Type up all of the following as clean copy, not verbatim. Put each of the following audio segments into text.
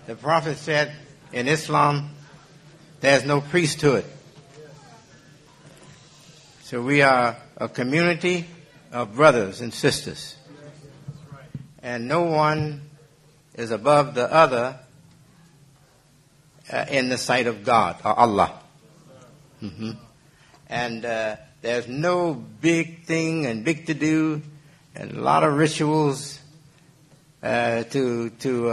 The Prophet said in Islam, there's no priesthood. So we are a community of brothers and sisters. And no one is above the other in the sight of God or Allah. Mm-hmm. And there's no big thing and big to do and a lot of rituals to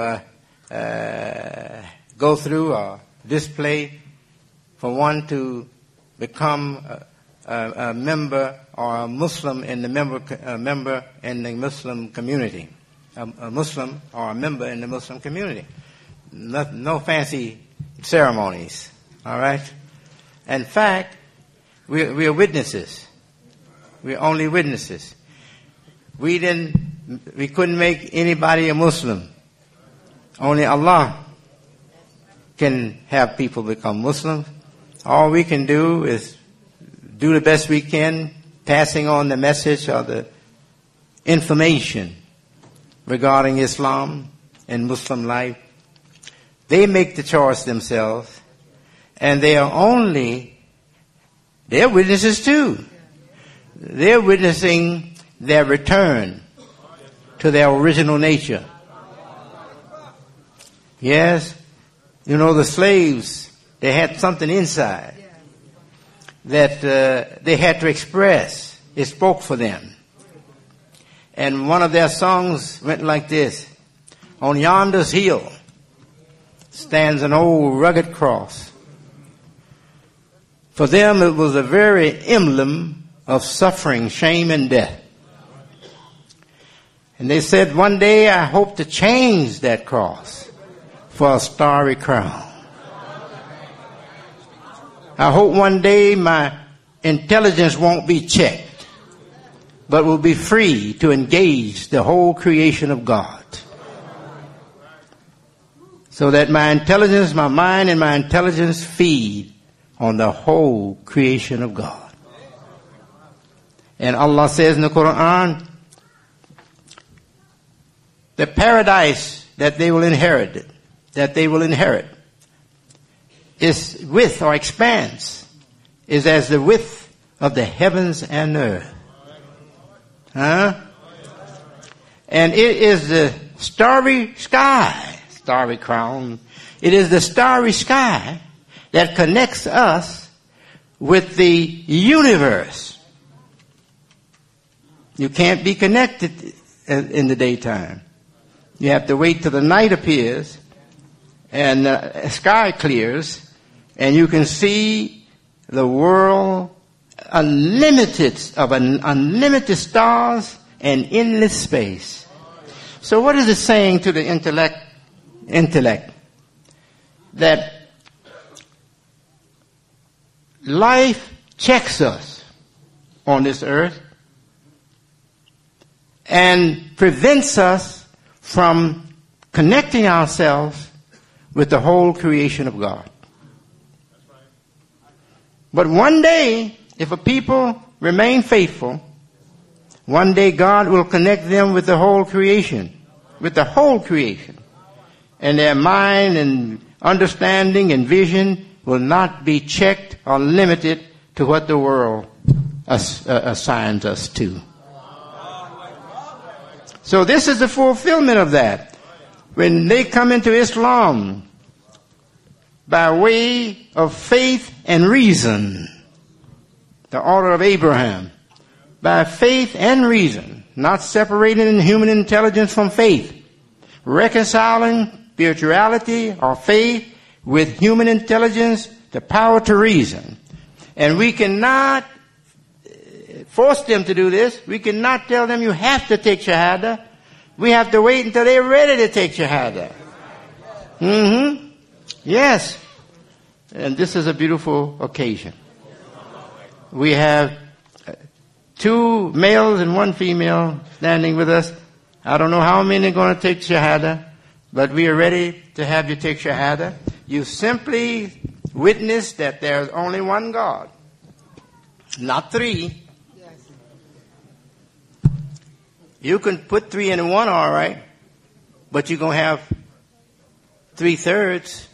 go through or display for one to become a member or a Muslim in the member in the Muslim community, a Muslim or a member in the Muslim community. No fancy ceremonies. All right. In fact, we are witnesses. We're only witnesses. We couldn't make anybody a Muslim. Only Allah can have people become Muslims. All we can do is do the best we can, passing on the message or the information regarding Islam and Muslim life. They make the choice themselves, and they're witnesses too. They're witnessing their return to their original nature. Yes, you know, the slaves, they had something inside that they had to express. It spoke for them. And one of their songs went like this: on yonder's hill stands an old rugged cross. For them it was a very emblem of suffering, shame, and death. And they said, one day I hope to change that cross for a starry crown. I hope one day my intelligence won't be checked, but will be free to engage the whole creation of God. So that my intelligence, my mind and my intelligence feed on the whole creation of God. And Allah says in the Quran, the paradise that they will inherit, is width or expanse, is as the width of the heavens and earth. Huh? And it is the starry sky, starry crown. It is the starry sky that connects us with the universe. You can't be connected in the daytime. You have to wait till the night appears and the sky clears, and you can see the world unlimited stars and endless space. So what is it saying to the intellect? That life checks us on this earth and prevents us from connecting ourselves with the whole creation of God. But one day, if a people remain faithful, one day God will connect them with the whole creation. And their mind and understanding and vision will not be checked or limited to what the world assigns us to. So this is the fulfillment of that. When they come into Islam by way of faith and reason, the order of Abraham, by faith and reason, not separating human intelligence from faith, reconciling spirituality or faith with human intelligence, the power to reason. And we cannot force them to do this. We cannot tell them you have to take Shahada. We have to wait until they're ready to take Shahada. Mm-hmm. Yes. And this is a beautiful occasion. We have 2 males and 1 female standing with us. I don't know how many are going to take Shahada, but we are ready to have you take Shahada. You simply witness that there's only one God, not 3. You can put 3 in 1, all right, but you're going to have 3/3.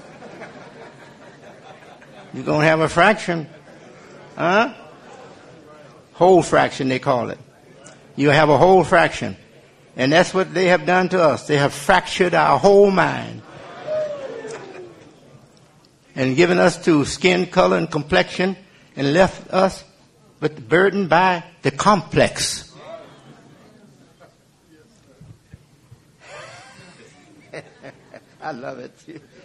You're going to have a fraction. Huh? Whole fraction, they call it. You have a whole fraction. And that's what they have done to us. They have fractured our whole mind. And given us to skin color and complexion and left us but burdened by the complex. I love it.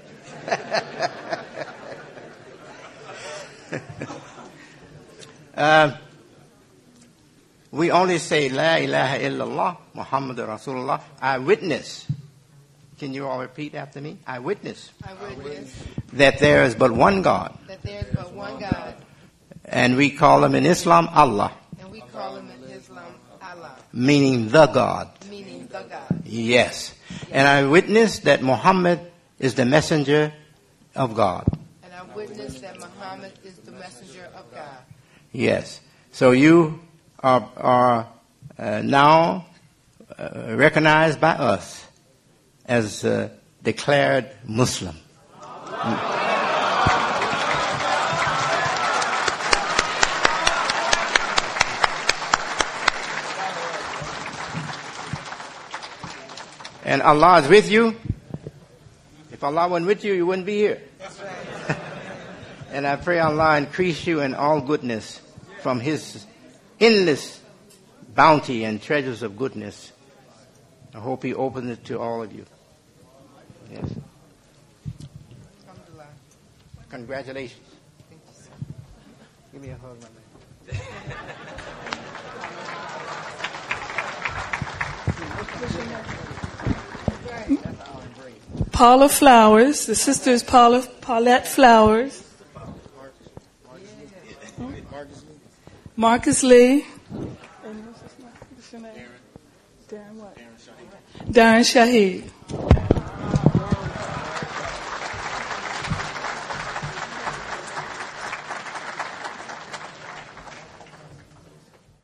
We only say La ilaha illallah, Muhammad Rasulullah. I witness. Can you all repeat after me? I witness. I witness that there is but one God. that there is but one God. And we call him in Islam Allah. And we call him in Islam Allah. Meaning the God. Meaning the God. Yes. And I witness that Muhammad is the messenger of God. And I witness that Muhammad is the messenger of God. Yes. So you are now recognized by us as declared Muslim. And Allah is with you. If Allah wasn't with you, you wouldn't be here. That's right. And I pray Allah increase you in all goodness from His endless bounty and treasures of goodness. I hope He opens it to all of you. Yes. Alhamdulillah. Congratulations. Thank you, sir. Give me a hug, my man. Paula Flowers. The sister is Paulette Flowers. Marcus Lee. And what's your name? Darren what? Darren Shaheed.